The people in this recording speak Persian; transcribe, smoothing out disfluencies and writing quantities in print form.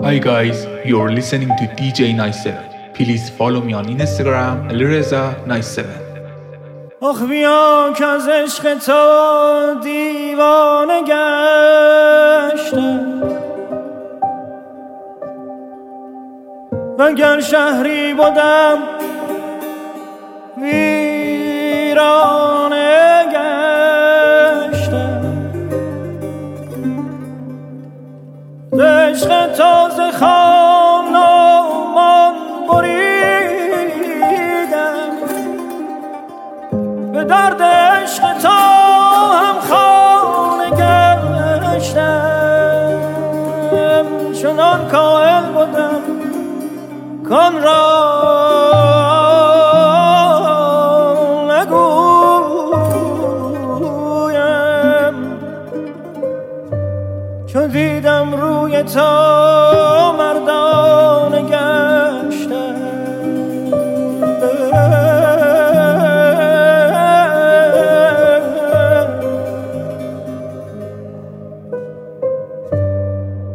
Hi guys, you're listening to DJ Nice 7. Please follow me on Instagram, Alireza97. آخ بیا که از عشق تو دیوانه گشتم، وگر شهری بودم ویرانه گشتم. عشق تازه خان و من بریدم، به درد عشق تو هم خانه گشتم. چنان کائل بودم کن را نگویم، چون دیدم روی تو مردانه گشتم.